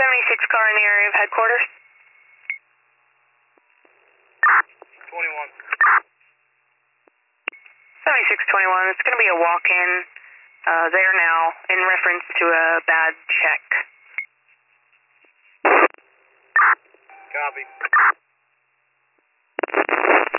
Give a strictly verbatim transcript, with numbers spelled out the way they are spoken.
seventy-six car in the area of headquarters. twenty-one. seventy-six twenty-one, it's going to be a walk-in uh, there now in reference to a bad check. Copy.